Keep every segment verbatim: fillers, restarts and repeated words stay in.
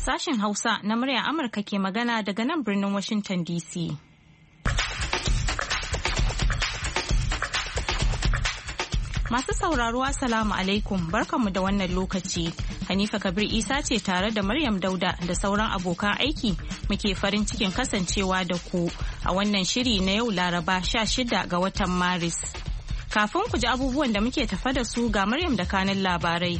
Sashen Hausa na muryar Amurka ke magana daga nan birnin Washington D C. Masu sauraro Assalamu alaikum, barkanmu da wannan lokaci. Hanifa Kabir Isa ce tare da Maryam Dauda da sauran abokan aiki muke farin cikin kasancewa da ku a wannan shiri na yau Laraba sha shida ga watan Maris. Kafin ku ji abubuwan da muke tafa da su ga Maryam da kanin labarai.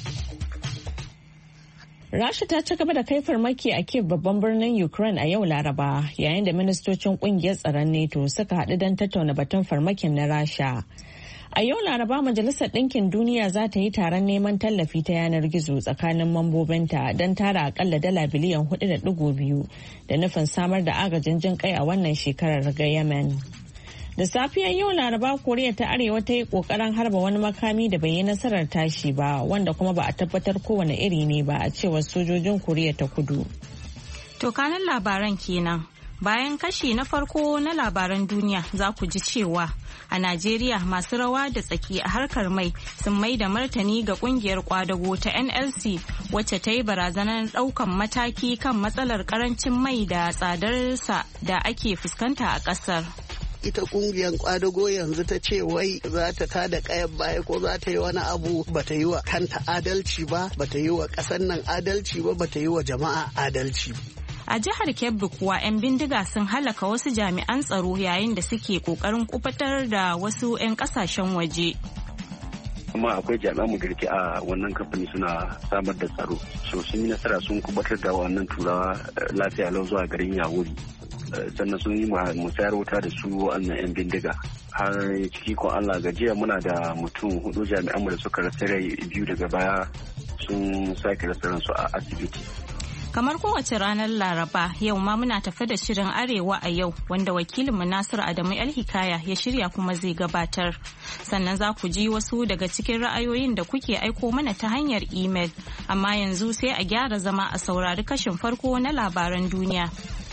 Rasha ta ci gaba da kai farmaki a Kiev babban birnin Ukraine a yau Laraba yayin da ministocin kungiyar tsaron NATO suka haɗu don tattauna batun farmakin na Rasha. A yau Laraba Majalisar Ɗinkin Duniya za ta yi taron neman tallafi ta yanar gizo tsakanin mambobinta don tara akalla dala biliyan hudu da digo biyu da nufin samar da agajin jin kai a wannan shekarar ga Yemen. Da safiyar yau Laraba Koriya ta Arewa ta yi kokarin harba wani makami da bai yi nasarar tashi ba wanda kuma ba a tabbatar kowane iri ne ba a cewar sojojin Koriya ta Kudu. To kanan labaran kenan. Bayan kashi na farko na labaran duniya za ku ji cewa a Najeriya masu rawa da tsaki a harkar mai sun mai da martani ga kungiyar kwadago ta N L C wacce ta yi barazanar daukan mataki kan matsalar karancin mai da tsadarsa da ake fuskanta a kasar. Ita kungiyar kwadago yanzu ta ce wai za ta tada kayan baya ko za ta yi wani abu bata yi wa kanta adalci ba, bata yi wa ƙasar nan adalci ba, bata yi wa jama'a adalci ba. A jihar Kebbi kuwa 'yan bindiga sun halaka wasu jami'an tsaro yayin da suke kokarin kubatar da wasu 'yan kasashen waje. Kuma akwai jami'an mu girki a wannan kamfani suna samar da tsaro. So sun yi nasara sun kubatar da wannan turawa lafiya lau zuwa garin Yawuri. Sannan sun yi musayar wuta da su wannan 'yan bindiga. Har ciki ko Allah gajiya muna da mutum hudu jami'an mu da suka rasa rai biyu daga baya sun sake rasa ransu a asibiti. Kamar kowace ranar Laraba yau ma muna tafe da shirin Arewa a yau wanda wakilinmu Nasiru Adamu El-Hikaya ya shirya kuma zai gabatar. Sannan za ku ji wasu daga cikin ra'ayoyin da kuke aiko mana ta hanyar imel. Amma yanzu sai a gyara zama a saurari kashin farko na labaran duniya.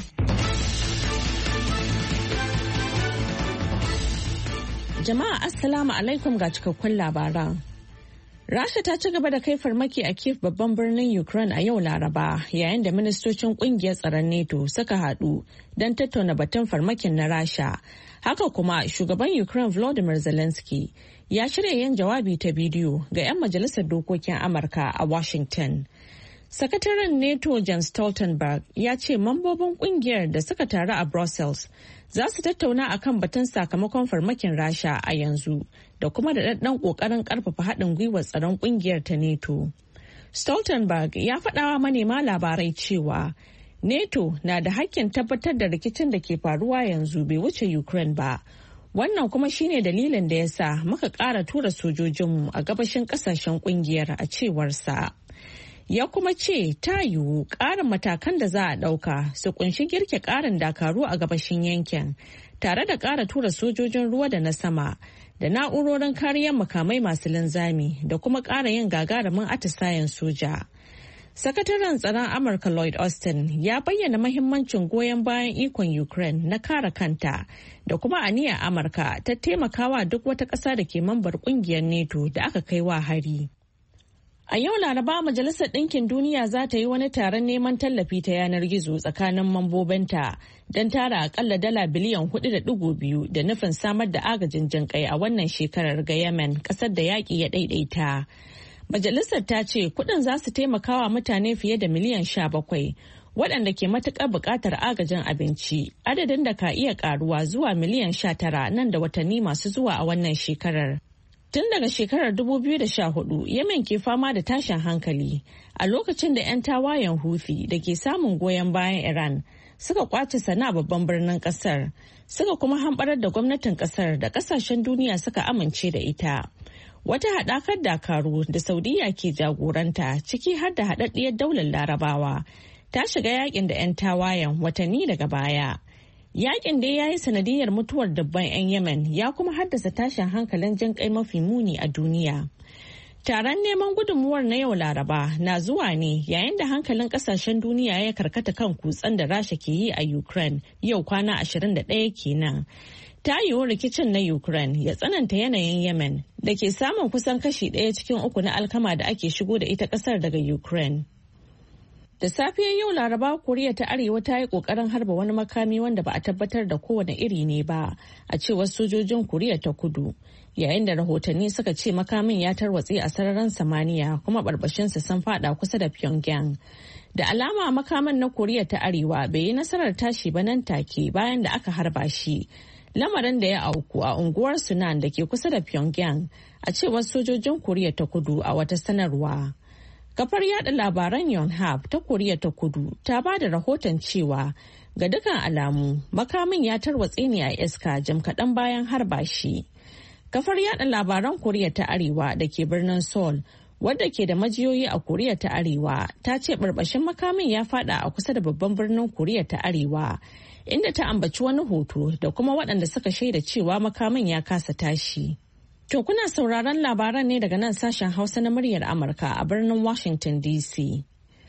Jama'a Assalamu alaikum ga cikakkun labaran. Rasha ta ci gaba da kai farmaki a Kiev babban birnin Ukraine a yau Laraba yayin da ministocin kungiyar tsaron NATO suka haɗu don tattauna batun farmakin na Rasha. Haka kuma shugaban Ukraine Volodymyr Zelensky ya shirya yin jawabi ta bidiyo ga 'yan majalisar dokokin Amurka a Washington. Sakataren NATO Jens Stoltenberg ya ce mambobin kungiyar da suka taru a Brussels za su tattauna akan batun sakamakon farmakin Rasha a yanzu da kuma da ɗanɗan ƙoƙarin ƙarfafa haɗin gwiwar tsaron ƙungiyar ta NATO. Stoltenberg ya faɗawa manema labarai cewa NATO na da hakkin tabbatar da rikicin da ke faruwa yanzu bai wuce Ukraine ba. Wannan kuma shine dalilin da ya sa muka ƙara tura sojojinmu a gabashin ƙasashen ƙungiyar a cewarsa. Ya kuma ce ta yiwu ƙarin matakan da za a ɗauka su kunshi girke ƙarin dakaru a gabashin yankin tare da ƙara tura sojojin ruwa da na sama da na'urorin kariyar makamai masu linzami da kuma ƙara yin gagarumin atisayen soja. Sakataren tsaron Amurka Lloyd Austin ya bayyana mahimmancin goyon bayan ikon Ukraine na kare kanta da kuma aniyar Amurka ta taimakawa duk wata ƙasa da ke mambar ƙungiyar NATO da aka kai wa hari. A yau Laraba Majalisar Ɗinkin Duniya za ta yi wani taron neman tallafi ta yanar gizo tsakanin mambobinta don tara akalla dala biliyan hudu da digo biyu da nufin samar da agajin jinƙai a wannan shekarar ga Yemen, ƙasar da yaƙi ya ɗaiɗaita. Majalisar ta ce kuɗin za su taimakawa mutane fiye da miliyan sha bakwai waɗanda ke matuƙar buƙatar agajin abinci, adadin da ka iya ƙaruwa zuwa miliyan sha tara nan da watanni masu zuwa a wannan shekarar. Tun daga shekarar dubu biyu da sha hudu, Yemen ke fama da tashin hankali a lokacin da 'yan tawayen Houthi da ke samun goyon bayan Iran suka kwace Sana'a babban birnin kasar, suka kuma hamɓarar da gwamnatin kasar da kasashen duniya suka amince da ita. Wata haɗakar dakaru da Saudiya ke jagoranta ciki har da haɗaɗɗiyar daular Larabawa ta shiga yakin da 'yan tawayen watanni daga baya. Yakin dai ya yi sanadiyar mutuwar dubban 'yan Yemen ya kuma haddasa tashin hankalin jin kai mafi muni a duniya. Taron neman gudunmuwar na yau Laraba na zuwa ne yayin da hankalin kasashen duniya ya karkata kan kutsen da Rasha ke yi a Ukraine yau kwana ashirin da ɗaya kenan. Ta yiwu rikicin na Ukraine ya tsananta yanayin Yemen da ke samun kusan kashi ɗaya cikin uku na alkama da ake shigo da ita ƙasar daga Ukraine. Da safiyar yau Laraba, Koriya ta Arewa ta yi kokarin harba wani makami wanda ba a tabbatar da kowane iri ne ba, a cewar sojojin Koriya ta Kudu. Yayin da rahotanni suka ce makamin ya tarwatse a sararin samaniya kuma barbashinsa sun fada kusa da Pyongyang. Da alama makaman na Koriya ta Arewa bai yi nasarar tashi ba nan take bayan da aka harba shi. Lamarin da ya auku a unguwar Sunan da ke kusa da Pyongyang, a cewar sojojin Koriya ta Kudu a wata sanarwa. Kafar yada labaran Yonhap ta Koriya ta Kudu ta ba da rahoton cewa ga dukkan alamu makamin ya tarwatse ne a iska jim kaɗan bayan harba shi. Kafar yada labaran Koriya ta Arewa da ke birnin Seoul, wadda ke da majiyoyi a Koriya ta Arewa, ta ce barbashin makamin ya fada a kusa da babban birnin Koriya ta Arewa, inda ta ambaci wani hoto da kuma waɗanda suka shaida cewa makamin ya kasa tashi. To kuna sauraron labaran ne daga nan sashen Hausa na muryar Amurka a birnin Washington D C.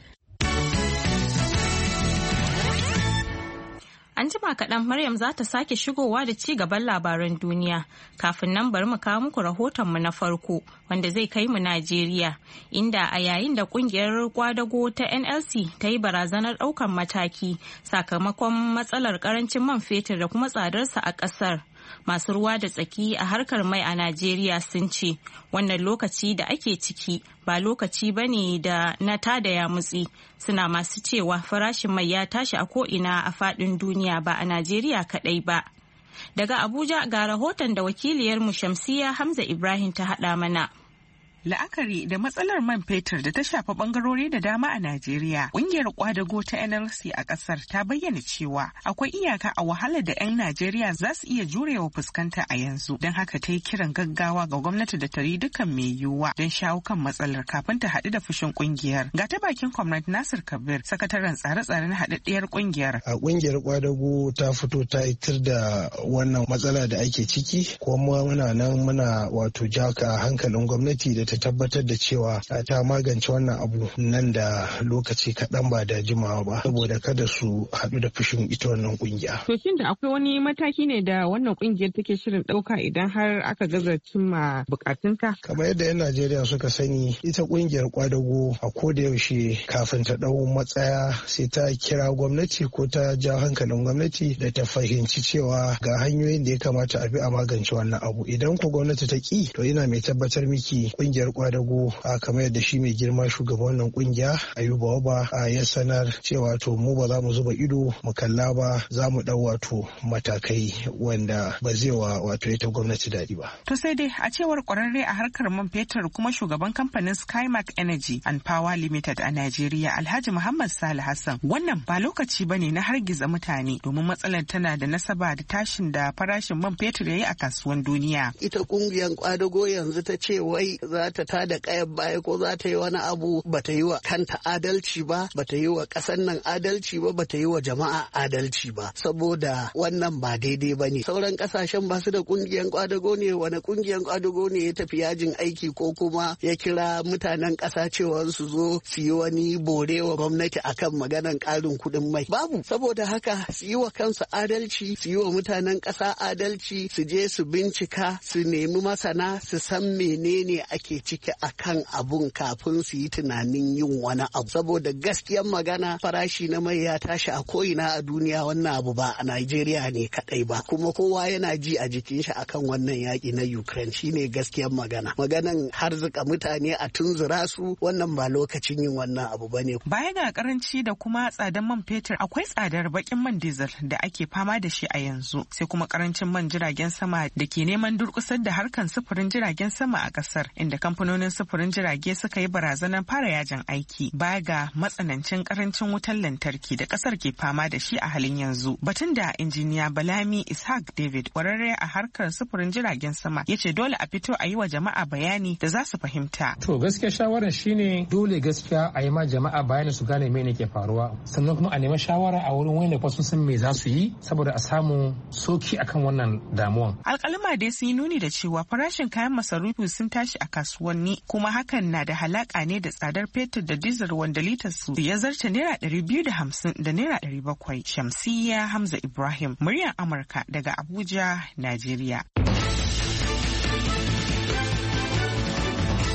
An jima kaɗan Maryam za ta sake shigowa da ci gaban labaran duniya. Kafin nan bari mu kawo muku rahotonmu na farko wanda zai kai mu Najeriya, inda a yayin da kungiyar kwadago ta N L C ta yi barazanar ɗaukan mataki sakamakon matsalar ƙarancin man fetur da kuma tsadarsa a ƙasar. Masu ruwa da tsaki a harkar mai a Najeriya sun ce wannan lokaci da ake ciki ba lokaci ba ne da na tada ya mutsi, suna masu cewa farashin mai ya tashi a ko'ina a faɗin duniya ba a Najeriya kaɗai ba. Daga Abuja ga rahoton da wakiliyarmu Shamsiya Hamza Ibrahim ta haɗa mana. La'akari da matsalar man fetur da ta shafa bangarori da dama a Najeriya, ƙungiyar kwadago ta N L C a ƙasar ta bayyana cewa akwai iyaka a wahalar da 'yan Najeriya za su iya jurewa fuskanta a yanzu. Don haka ta yi kiran gaggawa ga gwamnati da ta yi dukkan mai yiwuwa don shawo kan matsalar kafin ta haɗu da fushin ƙungiyar. Ga ta bakin Comrade Nasir Kabir, sakataren tsare-tsare na haɗaɗɗiyar ƙungiyar. A ƙungiyar kwadago ta fito ta itir da wannan matsala da ake ciki, kuma muna nan muna wato jaka hankalin gwamnati da ta ta tabbatar da cewa ta magance wannan abu nan da lokaci kaɗan ba da jimawa ba, saboda kada su haɗu da fushin ita wannan kungiya. To shin da akwai wani mataki ne da wannan kungiyar take shirin ɗauka idan har aka gaza cimma bukatunta? Kamar yadda 'yan Najeriya suka sani, ita kungiyar kwadago a koda yaushe kafin ta ɗau matsaya sai ta kira gwamnati ko ta ja hankalin gwamnati da ta fahimci cewa ga hanyoyin da ya kamata a bi a magance wannan abu. Idan ko gwamnati ta ki, to ina mai tabbatar miki kungiyar kwadago a kamar yadda shi mai girma shugaban wannan kungiya Ayuba Waba a ya sanar cewa to mu ba za mu zuba ido mu kalla ba, za mu dau wato matakai wanda ba zai wa wato ita gwamnati daɗi ba. To sai dai a cewar kwararre a harkar man fetur kuma shugaban kamfanin Skymark Energy and Power Limited a Najeriya, Alhaji Muhammad Salih Hassan, wannan ba lokaci bane na hargiza mutane domin matsalar tana da nasaba da tashin da farashin man fetur yayi a kasuwan duniya. Ita kungiyar kwadago yanzu ta ce wai za ta tada kayan baya ko za ta yi wani abu, bata yi wa kanta adalci ba, bata yi wa ƙasar nan adalci ba, bata yi wa jama'a adalci ba, saboda wannan ba daidai ba ne. Sauran ƙasashen ba su da ƙungiyar kwadago ne, wani ƙungiyar kwadago ne ya tafi yajin aiki ko kuma ya kira mutanen ƙasa cewa su zo su yi wani bore wa gwamnati akan maganan ƙarin kuɗin mai? Babu. Saboda haka su yi wa kansu adalci, su yi wa mutanen ƙasa adalci, su je su bincika, su nemi masana, su san menene ake ciki akan abun kafin su yi tunanin yin wani abu. Saboda gaskiyar magana farashi na mai ya tashi a ko'ina a duniya, wannan abu ba a Najeriya ne kadai ba, kuma kowa yana ji a jikin shi akan wannan yaƙi na Ukraine. Shine gaskiyar magana. Maganan harzuka mutane a tunzura su, wannan ba lokacin yin wannan abu bane. Baya ga karanci da kuma tsadar man fetur, akwai tsadar bakin man diesel da ake fama da shi a yanzu, sai kuma karancin man jiragen sama da ke neman durkusar da harkan sufurin jiragen sama a kasar, inda kamfanonin sufurin jirage suka yi barazanar fara yajin aiki baya ga matsanancin karancin wutar lantarki da kasar ke fama da shi a halin yanzu. Batun da injiniya Balami Ishaq David, kwararre a harkar sufurin jiragen sama, ya ce dole a fito a yi wa jama'a bayani da za su fahimta. To gaskiya shawarar shine dole gaskiya a yi ma jama'a bayani su gane me ne ke faruwa, sannan kuma a nemi shawara a wurin wanda kuma sun san me za su yi saboda a samu soki akan wannan damuwan. Alƙaluma dai sun yi nuni da cewa farashin kayan masarufi sun tashi a kasuwanni, kuma hakan na da halaka ne da tsadar fetur da dizal wanda litar su ya zarce naira ɗari biyu da hamsin da naira ɗari bakwai. Shamsiyya Hamza Ibrahim, muryar Amurka daga Abuja, Najeriya. A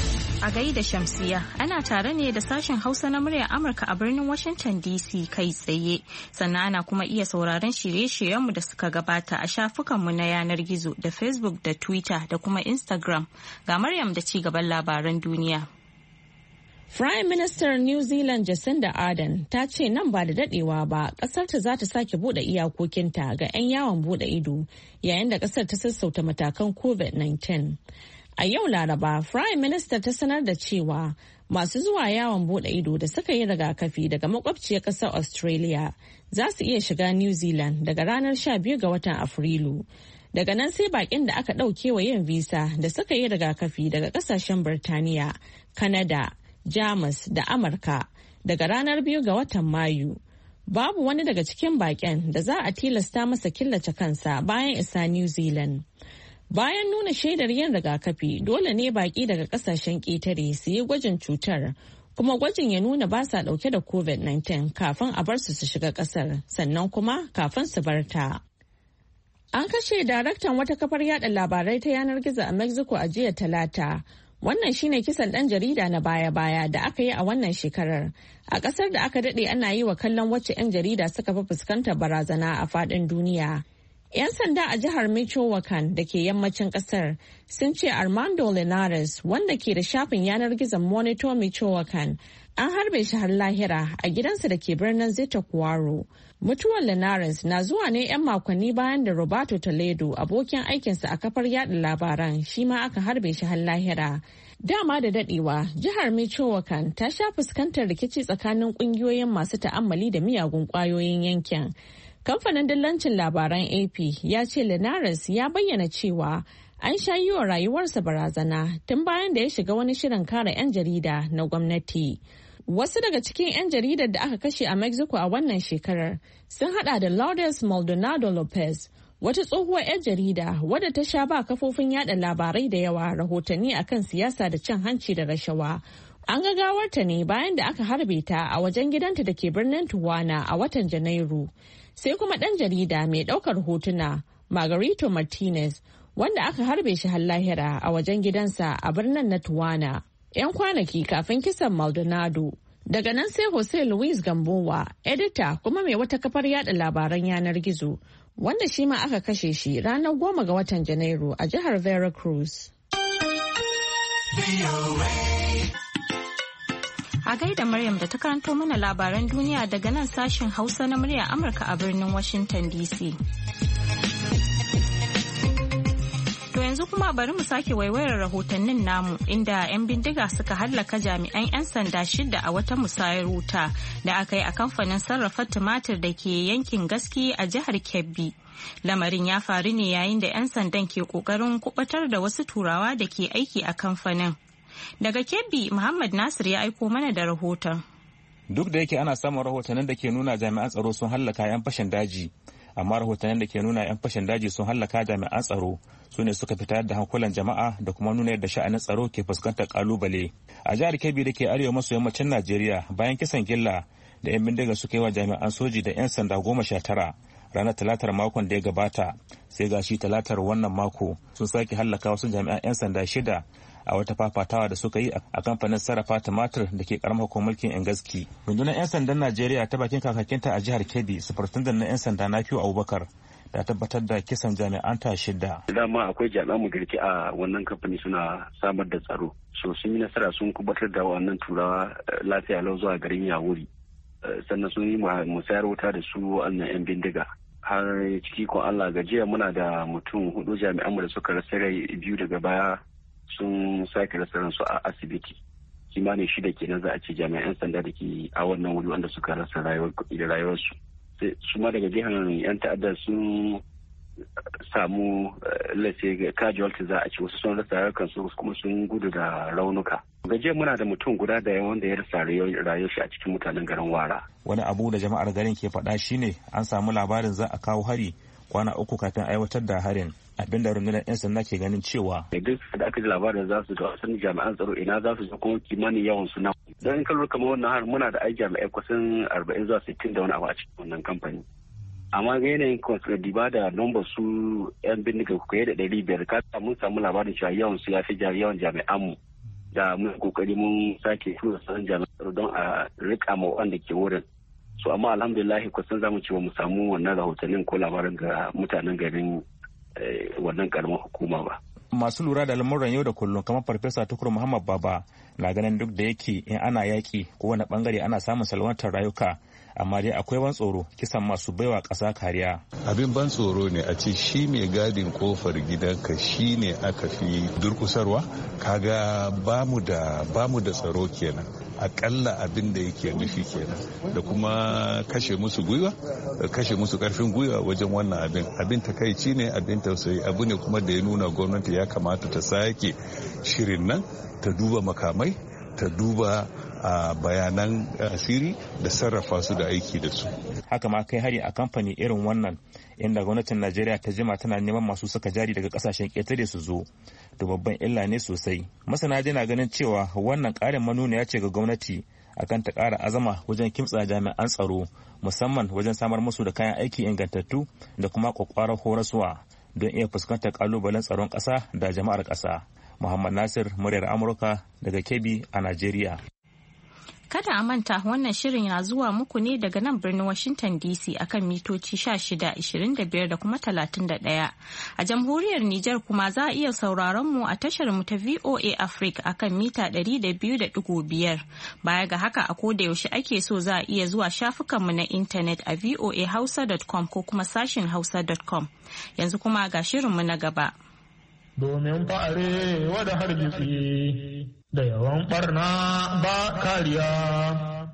A gaida Shamsiya, ana tare ne da sashen Hausa na muryar Amurka a birnin Washington D C kai tsaye. Sannan ana kuma iya sauraron shirye-shiryenmu da suka gabata a shafukanmu na yanar gizo da Facebook da Twitter da kuma Instagram. Ga Maryam da ci gaban labaran duniya. Prime Minister New Zealand Jacinda Ardern ta ce nan ba da dadewa ba kasarta za ta sake bude iyakokinta ga 'yan yawon bude ido yayin da kasar ta sassauta matakan covid nineteen. A yau Laraba, Prime Minister ta sanar da cewa masu zuwa yawon bude ido da suka yi rigakafi daga makwabciyar ƙasar Australia za su iya shiga New Zealand daga ranar sha biyu ga watan Afrilu. Daga nan sai bakin da aka ɗauke wa yin visa da suka yi rigakafi daga ƙasashen Birtaniya, Canada, Jamus da Amurka daga ranar biyu ga watan Mayu. Babu wani daga cikin bakin da za a tilasta masa killace kansa bayan isa New Zealand. Bayan nuna shaidar yin rigakafi, dole ne baki daga kasashen ƙetare su yi gwajin cutar, kuma gwajin ya nuna ba sa ɗauke da covid nineteen kafin a bar su su shiga ƙasar, sannan kuma kafin su bar ta. An kashe daraktan wata kafar yada labarai ta yanar gizo a Mexico a jiya Talata. Wannan shine kisan ɗan jarida na baya-baya da aka yi a wannan shekarar. A ƙasar da aka daɗe ana yi wa kallon wacce 'yan jarida suka fi fuskantar barazana a faɗin duniya. 'Yan sanda a jihar Michoacan da ke yammacin kasar sun ce Armando Linares, wanda ke da shafin yanar gizon Monitor Michoacan, an harbe shi har lahira a gidansa da ke birnin Zeta Cuaro. Mutuwar Linares na zuwa ne 'yan makonni bayan da Roberto Toledo, abokin aikinsa a kafar yada labaran, shi ma aka harbe shi har lahira. Dama da dadewa, jihar Michoacan ta sha fuskantar rikici tsakanin kungiyoyin masu ta'ammali da miyagun kwayoyin yankin. Kamfanin dillancin labaran A P ya ce Linares ya bayyana cewa an sha yi wa rayuwarsa barazana tun bayan da ya shiga wani shirin kare 'yan jarida na gwamnati. Wasu daga cikin 'yan jaridar da aka kashe a Mexico a wannan shekarar sun hada da Lourdes Maldonado Lopez, wata tsohuwar 'yan jarida wadda ta sha ba kafofin yada labarai da yawa rahotanni akan siyasa da cin hanci da rashawa. An ga gawarta ne bayan da aka harbe ta a wajen gidanta da ke birnin Tijuana a watan Janairu. Sai kuma ɗan jarida mai ɗaukar hotuna Margarito Martinez, wanda aka harbe shi har lahira a wajen gidansa a birnin na Tijuana 'yan kwanaki kafin kisan Maldonado. Daga nan sai Jose Luis Gamboa, edita kuma mai wata kafar yada labaran yanar gizo, wanda shi ma aka kashe shi ranar goma ga watan Janairu a jihar Veracruz. A gaida Maryam da ta karanto mana labaran duniya daga nan sashen Hausa na murya Amurka a birnin Washington D C. To yanzu kuma bari mu sake waiwayar rahotannin namu inda 'yan bindiga suka hallaka jami'an 'yan sanda shida a wata musayar wuta da aka yi a kamfanin sarrafa tumatir da ke yankin Gaski a jihar Kebbi. Lamarin ya faru ne yayin da 'yan sandan ke kokarin kubatar da wasu turawa da ke aiki a kamfanin. Daga Kebbi, Muhammad Nasir ya aiko mana da rahoton. Duk da yake ana samun rahotannin da ke nuna jami'an tsaro sun hallaka 'yan fashin daji, amma rahotannin da ke nuna 'yan fashin daji sun hallaka jami'an tsaro su ne suka fitar da hankulan jama'a da kuma nuna yadda sha'anin tsaro ke fuskantar kalubale. A jihar Kebbi da ke arewa maso yammacin Najeriya, bayan kisan gilla da 'yan bindiga suka yi wa jami'an soji da 'yan sanda goma sha tara ranar talatar makon da ya gabata, sai gashi talatar wannan mako sun sake hallaka wasu jami'an 'yan sanda shida a wata fafatawa da suka yi a kamfanin sarrafa tumatir da ke karamar hukumar mulkin Engaski. Rundunar 'yan sandan Najeriya ta bakin kakakinta a jihar Kebbi, Sufurtundan na 'yan sanda Nafiu Abubakar, da tabbatar da kisan jami'an ta shida. Dama akwai jami'an mu girki a wannan kamfani suna samar da tsaro. So sun yi nasara sun kubatar da wannan turawa lafiya lau zuwa garin Yawuri. Sannan sun yi musayar wuta da su wannan 'yan bindiga. Har ciki ko Allah gajiya muna da mutum hudu jami'an mu da suka rasa rai, biyu daga baya sun sake rasa ransu a asibiti. Kimanin shida kenan za a ce jami'an sanda da ke a wannan wuri wanda suka rasa rayuwarsu. Su ma daga jihar yan ta'adda sun samu lace casualty za a ce, wasu sun rasa rayukansu kuma sun gudu da raunuka. Gajiyar muna da mutum guda da wanda ya rasa rayuwar shi a cikin mutanen garin Wara. Wani abu da jama'ar garin ke faɗa shine an samu labarin za a kawo hari kwana uku kafin aiwatar da harin, abin da rundunar 'yan sanda ke ganin cewa duk da aka ji labarin za su da wasan jami'an tsaro ina za su zo kuma kimanin yawan su na don in kallo kamar wannan har muna da ai jami'ai kusan arba'in zuwa sittin da wani abu a cikin wannan kamfani, amma ga yanayin diba da nomba su 'yan bindiga kuka da ɗari biyar ka mun samu labarin cewa yawan su ya fi yawan jami'an mu da mun kokari mun sake tura sauran jami'an don a rika ma wanda ke wurin. So amma alhamdulillah kusan zamu ce ba mu samu wannan rahotannin ko labarin ga mutanen garin wannan karamar hukuma ba. Masu lura da lamuran yau da kullum kamar Farfesa Tukur Muhammad Baba na ganin duk da yake in ana yaƙi kowane bangare ana samun salwantar rayuka, amma dai akwai ban tsoro kisan masu baiwa ƙasa kariya. Abin ban tsoro ne a ce shi mai gadin kofar gidanka shi ne aka fi durkusarwa, kaga bamu da bamu da tsaro kenan. Akalla abin da yake nufi kenan da kuma kashe musu gwiwa, kashe musu karfin gwiwa wajen wannan abin. Abin takaici ne, abin tausayi, abu ne kuma da ya nuna gwamnati ya kamata ta sake shirin nan, ta duba makamai, ta duba a bayanan asiri da sarrafa su da aiki da su. Haka ma kai hari a kamfani irin wannan inda gwamnatin Najeriya ta jima tana neman masu saka jari daga kasashen ƙetare su zo, to babban illa ne sosai. Masana na ganin cewa wannan ƙarin manuniya ce ga gwamnati akan ta ƙara azama wajen kimtsa jami'an tsaro, musamman wajen samar musu da kayan aiki ingantattu da kuma kwakwarar horaswa don iya fuskantar ƙalubalen tsaron ƙasa da jama'ar ƙasa. Muhammad Nasir, muryar Amurka daga Kebbi a Najeriya. Kada a manta wannan shirin na zuwa muku ne daga nan birnin Washington D C akan mitoci shida, ishirin da biyar da kuma talatin da ɗaya. A jamhuriyar Nijar kuma za a iya sauraron mu a tashar mu ta V O A Africa akan mita ɗari da biyu da ɗigo biyar. Baya ga haka a koda yaushe ake so za a iya zuwa shafukan mu na intanet a voa hausa dot com ko kuma sashin hausa dot com. Yanzu kuma ga shirin mu na gaba. Domin fa'are wada hargitsi da yawan barna ba kariya.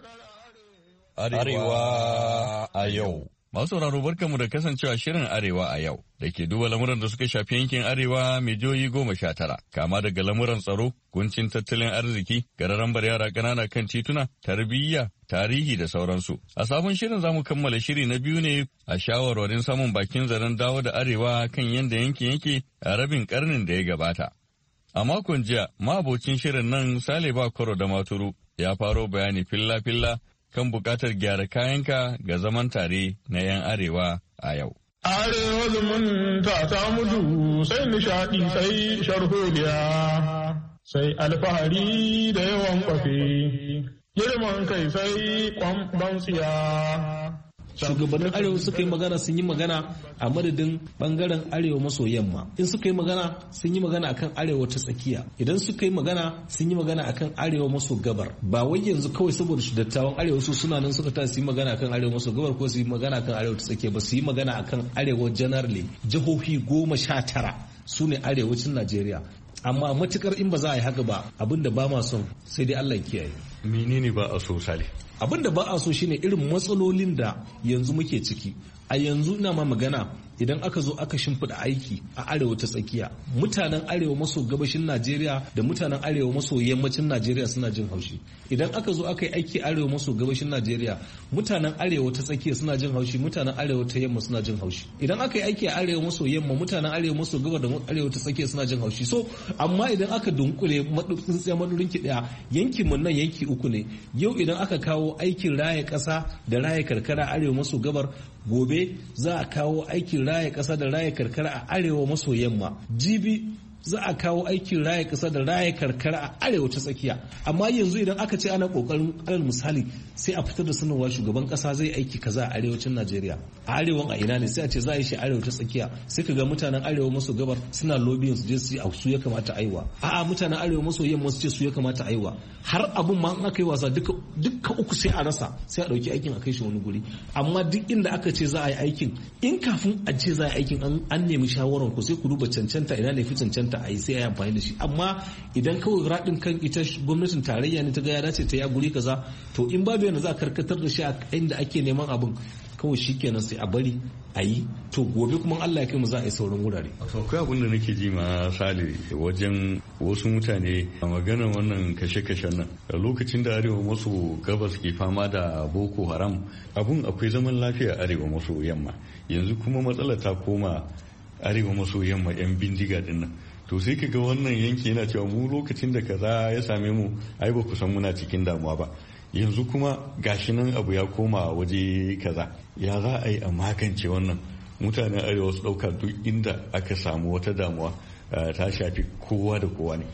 Arewa a yau. Masu sauraro barkanmu da kasancewa shirin Arewa a yau da ke duba lamuran da suka shafi yankin Arewa mai jihohi goma sha tara, kama daga lamuran tsaro, kuncin tattalin arziki, gararambar yara ƙanana kan tituna, tarbiyya, tarihi da sauransu. A sabon shirin zamu kammala shiri na biyu ne a shawarwarin samun bakin zaren dawo da Arewa kan yadda yankin yake a rabin karnin da ya gabata. A makon jiya, ma'abocin shirin nan Sale Bakoro da Maturu ya faro bayani filla-filla kan bukatar gyara kayanka ga zaman tare na 'yan Arewa a yau. Arewa zumunta ta mutu sai nishaɗi sai sharholiya, sai alfahari da yawan kwafe, girman kai sai kwamban tsiya. Shugabannin arewa suka yi magana sun yi magana a madadin bangaren arewa maso yamma. In suka yi magana sun yi magana akan arewa ta tsakiya. Idan suka yi magana sun yi magana akan arewa maso gabar. Ba wai yanzu kawai saboda su dattawan arewa su suna nan suka ta su yi magana akan arewa maso gabar ko su yi magana akan arewa ta tsakiya ba, su yi magana akan arewa generally. Jihohi goma sha tara su ne arewacin Najeriya. Amma matukar in ba za a yi haka ba, abin da ba ma son sai dai Allah ya kiyaye. Menene ba a so Sale? Abin da ba a so shine irin matsalolin da yanzu muke ciki. A yanzu ina ma magana idan aka zo aka shimfiɗa aiki a arewa ta tsakiya, mutanen arewa maso gabashin Najeriya da mutanen arewa maso yammacin Najeriya suna jin haushi. Idan aka zo aka yi aiki arewa maso gabashin Najeriya, mutanen arewa ta tsakiya suna jin haushi, mutanen arewa ta yamma suna jin haushi. Idan aka yi aiki a arewa maso yamma, mutanen arewa maso gabar da arewa ta tsakiya suna jin haushi. So amma idan aka dunkule tsintsiya madurin ki daya, yankin mun nan yanki uku ne. Yau idan aka kawo aikin raya ƙasa da raya karkara arewa maso gabar, gobe za a kawo aikin raya ƙasa da raya karkara a arewa maso yamma, jibi za a kawo aikin raya ƙasa da raya karkara a arewa ta tsakiya. Amma yanzu idan aka ce ana ƙoƙarin alal misali sai a fitar da sanarwa shugaban ƙasa zai aiki kaza a arewacin Najeriya, a arewan a ina ne, sai a ce za a yi shi arewa ta tsakiya, sai ka ga mutanen arewa maso gabar suna lobbying su je su a su ya kamata aiwa, a'a mutanen arewa maso yamma su ce su ya kamata aiwa, har abun ma in aka yi wasa duka duka uku sai a rasa, sai a ɗauki aikin a kai shi wani guri. Amma duk inda aka ce za a yi aikin, in kafin a ce za a yi aikin an nemi shawarar ku sai ku duba cancanta ina ne fi cancanta a yi sai a yi amfani da shi. Amma idan kawai raɗin kan ita gwamnatin tarayya ne ta ga ya dace ta ya guri kaza, to in babu yana za a karkatar da shi a inda ake neman abin, kawai shi kenan sai a bari a yi, to gobe kuma Allah ya kai mu za a yi sauran wurare. Akwai abin da nake ji ma Sale wajen wasu mutane a maganar wannan kashe-kashen nan, a lokacin da arewa maso gabas ke fama da Boko Haram, abun akwai zaman lafiya arewa maso yamma, yanzu kuma matsalar ta koma arewa maso yamma 'yan bindiga din nan. To sai ka ga wannan yanki yana cewa mu lokacin da kaza ya same mu ai ba ku san muna cikin damuwa ba, yanzu kuma gashi nan abu ya koma waje kaza. Ya za a yi a magance wannan? Mutanen arewa su ɗauka duk inda aka samu wata damuwa ta shafi kowa da kowa ne.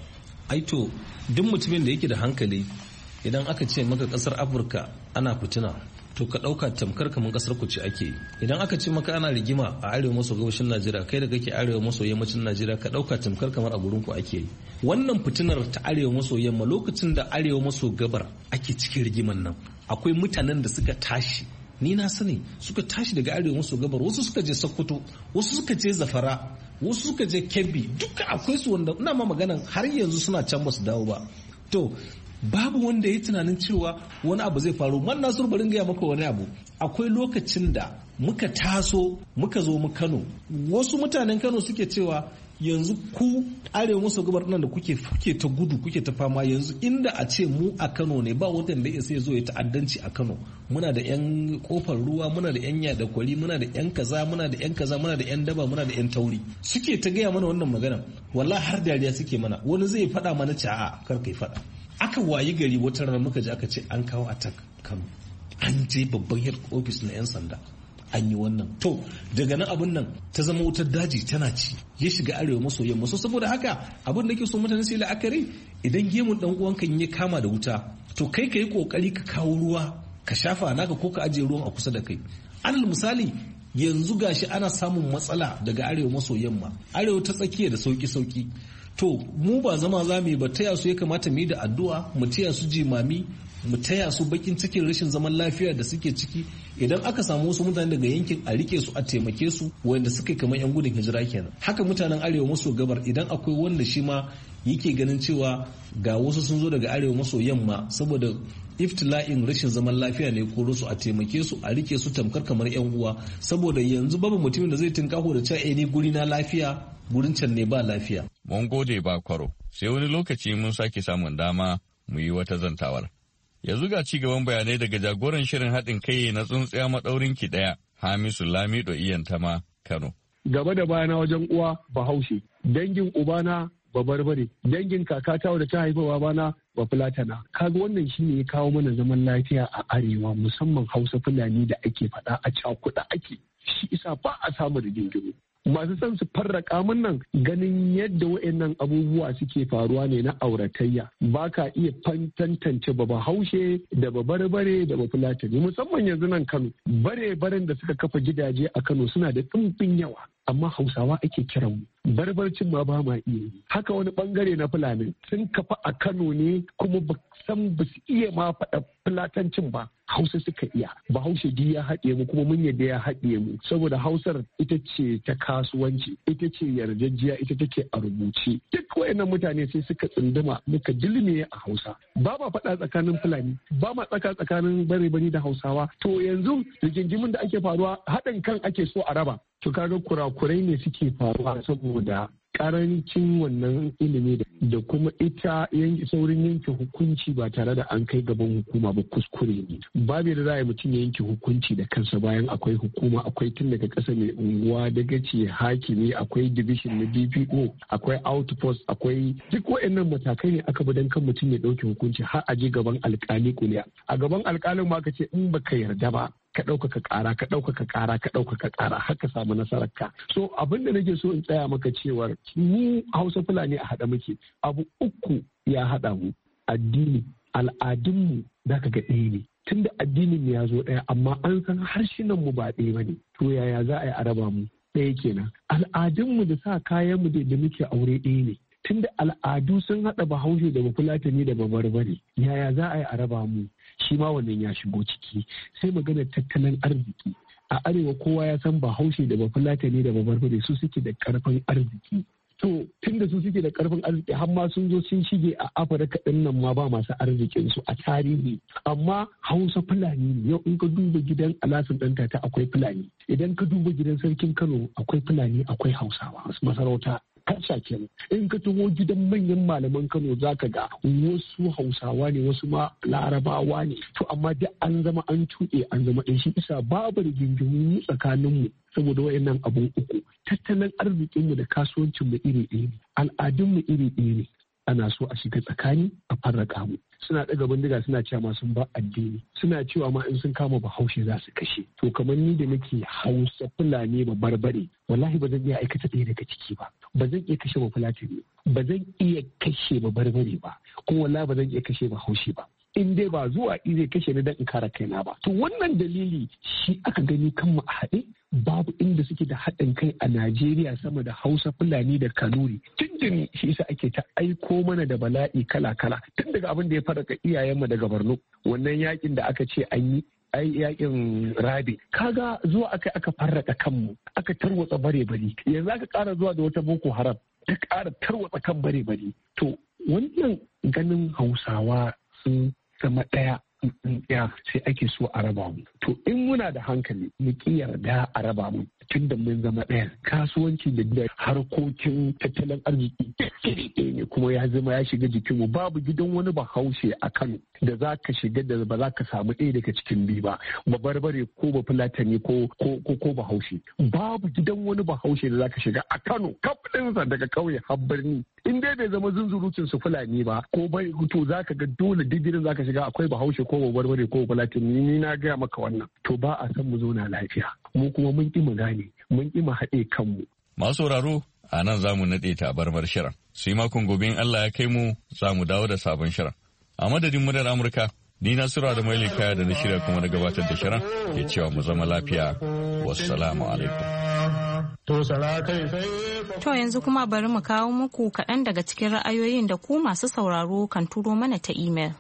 aito duk mutumin da yake da hankali idan aka ce maka kasar Afirka ana fitina to ka ɗauka tamkar kamar kasar ku ce ake yi. Idan aka ce maka ana rigima a arewa maso gabashin Najeriya kai da kake arewa maso yammacin Najeriya ka ɗauka tamkar kamar a gurin ku ake yi. Wannan fitinar ta arewa maso yamma lokacin da arewa maso gabar ake cikin rigiman nan akwai mutanen da suka tashi ni na sani suka tashi daga arewa maso gabar wasu suka je Sokoto wasu suka je Zamfara wasu suka je Kebbi duka akwai su wanda ina ma maganan har yanzu suna can ba su dawo ba. To babu wanda ya yi tunanin cewa wani abu zai faru. Man Nasiru bari gaya maka wani abu. Akwai lokacin da muka taso muka zo mu Kano wasu mutanen Kano suke cewa yanzu ku arewa maso gabar nan da kuke kuke ta gudu kuke ta fama yanzu inda a ce mu a Kano ne ba wanda da ya sai zo ya ta'addanci a Kano. Muna da yan kofar ruwa muna da yan yada kwari muna da yan kaza muna da yan kaza muna da yan daba muna da yan tauri suke ta gaya mana wannan magana wallahi har dariya suke mana wani zai faɗa mana ce a'a kar kai faɗa. Aka wayi gari wata rana muka ji aka ce an kawo attack Kano an je babban head office na yan sanda an yi wannan to daga nan abin nan ta zama wutar daji tana ci ya shiga arewa maso yamma so saboda haka abin da ke so mutane su yi la'akari idan gemun dan uwanka ya kama da wuta to kai ka yi kokari ka kawo ruwa ka shafa naka ko ka ajiye ruwan a kusa da kai. Alal misali yanzu gashi ana samun matsala daga arewa maso yamma arewa ta tsakiya da sauki sauki to mu ba zama za mu yi ba taya su ya kamata mu yi da addu'a mu taya su jimami mu taya su bakin cikin rashin zaman lafiya da suke ciki idan aka samu wasu mutane daga yankin a rike su a taimake su wanda suka kamar yan gudun hijira kenan. Haka mutanen arewa maso gabar idan akwai wanda shi ma yake ganin cewa ga wasu sun zo daga arewa maso yamma saboda iftila'in rashin zaman lafiya ne ko su a taimake su a rike su tamkar kamar yan uwa saboda yanzu babu mutumin da zai tinkaho da cewa eh ni guri na lafiya gurin can ne ba lafiya. Mun gode ba kwaro sai wani lokaci mun sake samun dama mu yi wata zantawar. Yanzu ga ci gaban bayanai daga jagoran shirin haɗin kai na tsuntsiya maɗaurin ki ɗaya Hamisu Lamido Iyantama Kano. Gaba da bayana wajen uwa Bahaushe, dangin ubana ba barbare, dangin kakata da ta haifa babana ba fulatana. Kaga wannan shi ne ya kawo mana zaman lafiya a arewa musamman Hausa Fulani da ake faɗa a cakuɗa ake. Shi isa ba a samu da gingimu. Masu son su farraka mun nan ganin yadda wa'annan abubuwa suke faruwa ne na auratayya ba ka iya tantance ba bahaushe da ba barbare da ba fulatani musamman yanzu nan Kano bare baren da suka kafa gidaje a Kano suna da ɗumbin yawa amma Hausawa ake kiran mu barbarcin ma ba ma iya yi haka wani bangare na Fulani sun kafa a Kano ne kuma ba san ba su iya ma faɗa fulatancin ba Hausa suka iya Bahaushe di ya haɗe mu kuma mun yadda ya haɗe mu saboda Hausar ita ce ta kasuwanci ita ce yarjejjiya ita take a rubuce duk wayannan mutane sai suka tsunduma muka dilmiye a Hausa ba ma faɗa tsakanin Fulani ba ma tsaka tsakanin bare-bari da Hausawa to yanzu rigingimin da ake faruwa haɗin kan ake so a raba to kaga kurakurai ne suke faruwa saboda karancin wannan ilimi da kuma ita saurin yanke hukunci ba tare da an kai gaban hukuma ba kuskure ne babu da za a mutum ya yanke hukunci da kansa bayan akwai hukuma akwai tun daga ƙasa mai unguwa dagaci hakimi akwai division na D P O akwai outpost akwai duk waɗannan matakai ne aka bi don kan mutum ya ɗauke hukunci har a je gaban alƙali kuliya a gaban alƙalin ma ka ce in baka yarda ba ka ɗaukaka ƙara ka ɗaukaka ƙara ka ɗaukaka ƙara har ka samu nasarar ka so abin da nake so in tsaya maka cewar mu Hausa Fulani a haɗa muke abu uku ya haɗa mu addini al'adunmu za ka ga ɗaya ne tunda addinin mu ya zo ɗaya amma an san harshenan mu ba ɗaya ba ne to yaya za a yi a raba mu ɗaya kenan al'adunmu da sa kayanmu da muke aure ɗaya ne tunda al'adu sun haɗa Bahaushe da Bafulatani da Babarbare yaya za a yi a raba mu shi ma wannan ya shigo ciki sai maganar tattalin arziki a arewa kowa ya san Bahaushe da Bafulatani da Babarbare su suke da karfin arziki to tunda su suke da karfin arziki har ma sun zo sun shige a Afirka din nan ma ba masu arzikin su a tarihi amma Hausa Fulani ne yau in ka duba gidan Alhassan dan tata akwai Fulani idan ka duba gidan sarkin Kano akwai Fulani akwai Hausawa masarauta harsha kenan in ka taho gidan manyan malaman Kano zaka ga wasu Hausawa ne wasu ma Larabawa ne to amma duk an zama an tuɗe an zama ɗan shi isa babu rigingimu tsakanin mu saboda wayannan abun uku tattalin arzikin mu da kasuwancin mu iri ɗaya ne al'adun mu iri ɗaya ne ana so a shiga tsakani a farraka mu suna ɗaga bindiga suna cewa ma sun ba addini suna cewa ma in sun kama Bahaushe za su kashe to kamar ni da nake Hausa Fulani ba barbare wallahi ba zan iya aikata ɗaya daga ciki ba ba zan iya kashe ba fulatani ba zan iya kashe ba barbare ba kuma wallahi ba zan iya kashe ba haushi ba in dai ba zuwa zai kashe ni dan in kare kaina ba. To wannan dalili shi aka gani kanmu a haɗe babu inda suke da haɗin kai a Najeriya sama da Hausa, Fulani da Kanuri. Tun shi isa ake ta aiko mana da bala'i kala-kala tun daga abin da ya faraka iyayenmu daga Borno wannan yakin da aka ce an yi ai yakin rabi kaga zuwa aka aka farraka kanmu aka tarwatsa bare-bare yanzu aka ƙara zuwa da wata Boko Haram ta ƙara tarwatsa kan bare-bare. To wannan ganin Hausawa sun zama ɗaya ya sai ake so a raba mu. To in muna da hankali mu ki yarda a raba mu tun da mun zama ɗaya. Kasuwanci da harkokin tattalin arziki ɗaya ne kuma ya zama ya shiga jikinmu. Babu gidan wani bahaushe a Kano da za ka shiga da ba za ka samu ɗaya daga cikin biyu ba, ba barbare ko ba fulatani ko ko ko bahaushe. Babu gidan wani bahaushe da za ka shiga a Kano kaf ɗinsa daga ƙauye har birni. In dai bai zama zunzurutun su Fulani ba ko bai to za ka ga dole digirin za ka shiga akwai bahaushe ko ba barbare ko fulatani. Ni na gaya maka wannan. To ba a san mu zauna lafiya. Mu kuma mun ƙi mu gane, mun ƙi mu haɗe kanmu. Masu sauraro a nan za mu naɗe tabarmar shirin. Sai makon gobe in Allah ya kai mu za mu dawo da sabon shirin. A madadin muryar Amurka, ni Nasiru da Maili Kaya da na shirya kuma na gabatar da shirin ke cewa mu zama lafiya. Wassalamu alaikum. To yanzu kuma bari mu kawo muku kaɗan daga cikin ra'ayoyin da ku masu sauraro kan turo mana ta imel.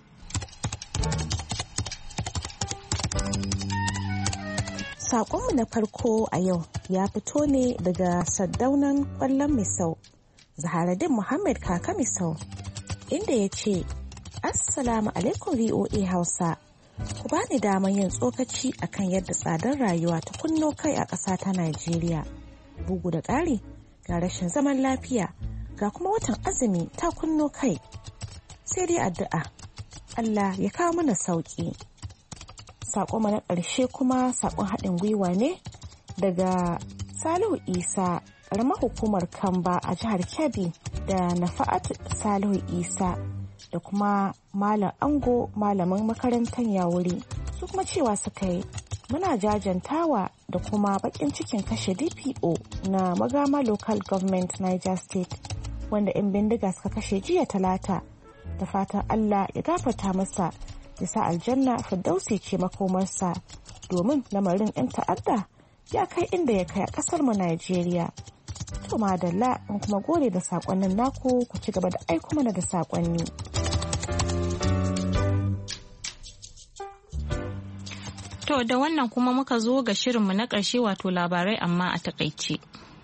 Saƙonmu na farko a yau ya fito ne daga Saddaunan Ƙwallon Misau, Zaharaddin Muhammad Kaka Misau, inda ya ce, Assalamu alaikum V O A Hausa, ku bani damar yin tsokaci akan yadda tsadar rayuwa ta kunno kai a ƙasa ta Najeriya. Bugu da ƙari ga rashin zaman lafiya ga kuma watan azumi ta kunno kai. Sai dai addu'a, Allah ya kawo mana sauƙi. Saƙo na ƙarshe kuma saƙon haɗin gwiwa ne daga Salihu Isa, ƙaramar hukumar Kamba a jihar Kebbi, da Nafa'at Salihu Isa da kuma Malam Ango malamin makarantar Yawuri. Su kuma cewa suka yi muna jajantawa da kuma baƙin cikin kashe D P O na Magama Local Government Niger State wanda 'yan bindiga suka kashe jiya Talata, da fatan Allah ya gafarta masa ya sa aljanna firdausi ce makomarsa, domin lamarin 'yan ta'adda ya kai inda ya kai a kasar mu Najeriya. To madalla, in kuma gode da sakonnin naku, ku ci gaba da aiko mana da sakonni. To da wannan kuma muka zo ga shirinmu na ƙarshe, wato labarai amma a takaice.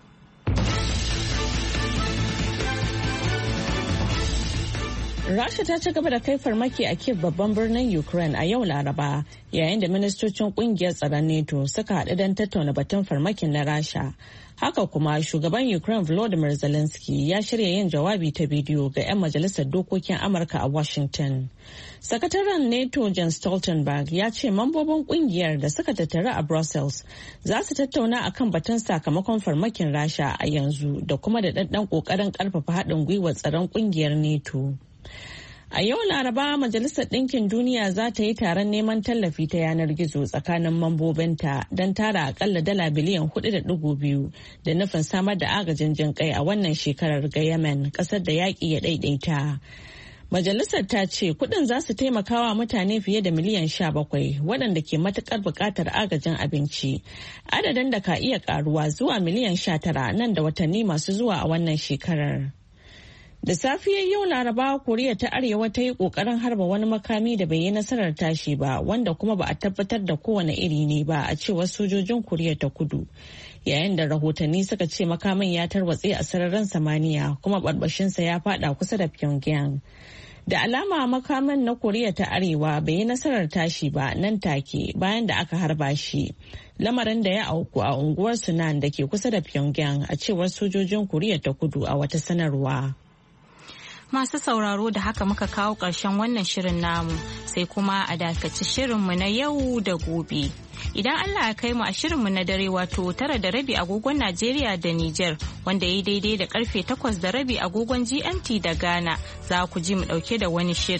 Rasha ta ci gaba da kai farmaki a Kyiv, babban birnin Ukraine, a yau Laraba, yayin da ministocin kungiyar tsaron NATO suka haɗu don tattauna batun farmakin na Rasha. Haka kuma shugaban Ukraine Volodymyr Zelensky ya shirya yin jawabi ta bidiyo ga 'yan majalisar dokokin Amurka a Washington. Sakataren NATO Jens Stoltenberg ya ce mambobin kungiyar da suka tattara a Brussels za su tattauna akan batun sakamakon farmakin Rasha a yanzu da kuma da ɗanɗan ƙoƙarin ƙarfafa haɗin gwiwar tsaron kungiyar NATO. A yau Laraba, Majalisar Ɗinkin Duniya za ta yi taron neman tallafi ta yanar gizo tsakanin mambobinta don tara akalla dala biliyan hudu da digo biyu da nufin samar da agajin jin kai a wannan shekarar ga Yemen, ƙasar da yaƙi ya ɗaiɗaita. Majalisar ta ce kuɗin za su taimaka wa mutane fiye da miliyan sha bakwai waɗanda ke matuƙar buƙatar agajin abinci, adadin da ka iya ƙaruwa zuwa miliyan sha tara nan da watanni masu zuwa a wannan shekarar. Da safiyar yau Laraba, Koriya ta Arewa ta yi ƙoƙarin harba wani makami da bai yi nasarar tashi ba, wanda kuma ba a tabbatar da kowane iri ne ba, a cewar sojojin Koriya ta Kudu. Yayin da rahotanni suka ce makamin ya tarwatse a sararin samaniya kuma barbashinsa ya fada kusa da Pyongyang. Da alama makamin na Koriya ta Arewa bai yi nasarar tashi ba nan take bayan da aka harba shi. Lamarin da ya auku a unguwar Sunan da ke kusa da Pyongyang, a cewar sojojin Koriya ta Kudu a wata sanarwa. Masu sauraro, da haka muka kawo ƙarshen wannan shirin namu, sai kuma a dakaci shirinmu na yau da gobe. Idan Allah ya kai mu a shirinmu na dare, wato tara da rabi agogon Najeriya da Nijar, wanda ya yi daidai da karfe takwas da rabi agogon G M T da Ghana, za ku ji mu ɗauke da wani shirin.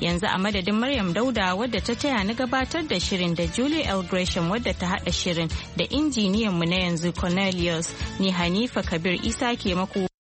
Yanzu a madadin Maryam Dauda wadda ta taya ni gabatar da shirin da Julie L. Gresham wadda ta haɗa shirin da injiniyan mu na yanzu Cornelius, ni Hanifa Kabir Isa ke maku